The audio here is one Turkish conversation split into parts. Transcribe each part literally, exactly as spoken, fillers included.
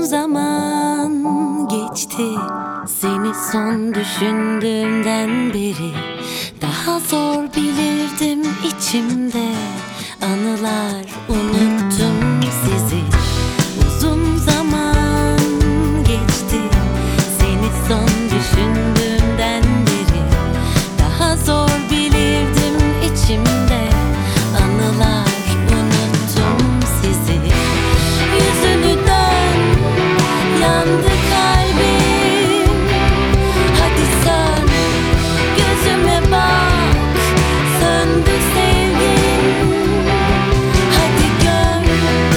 zaman geçti seni son düşündüğümden beri. Daha zor bilirdim içimde anılar, unuttum sizi. Uzun zaman geçti seni son düşündüğümden beri. Daha zor bilirdim içimde anılar, unuttum sizi. Yüzünü dön, yandı kalbim. Hadi sön, gözüme bak, söndü sevgim. Hadi gör.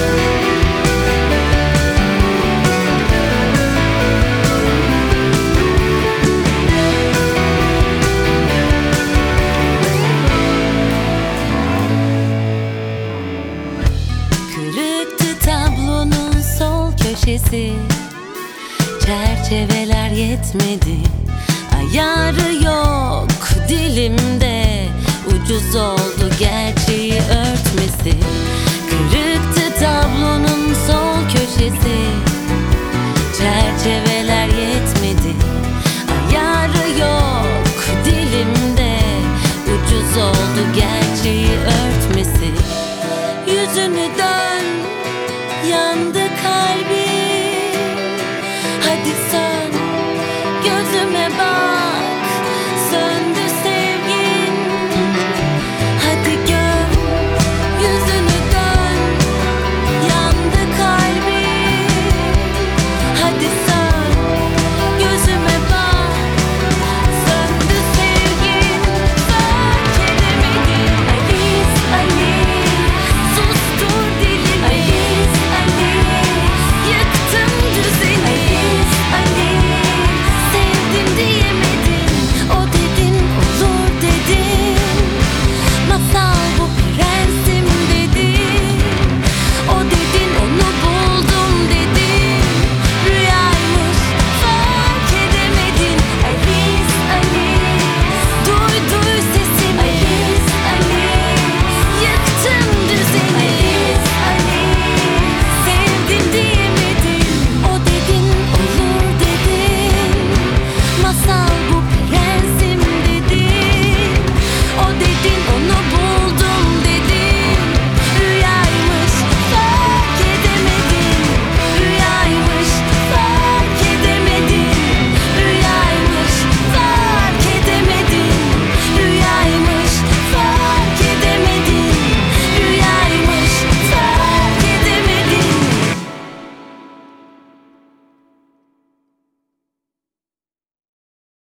Kırıktı tablonun sol köşesi, çerçeveler yetmedi, ayarı yok dilimde. Ucuz oldu gerçeği örtmesi. Kırıktı tablonun sol köşesi, çerçeveler yetmedi, ayarı yok dilimde. Ucuz oldu gerçeği örtmesi. Yüzünü dön, yandı kalbim.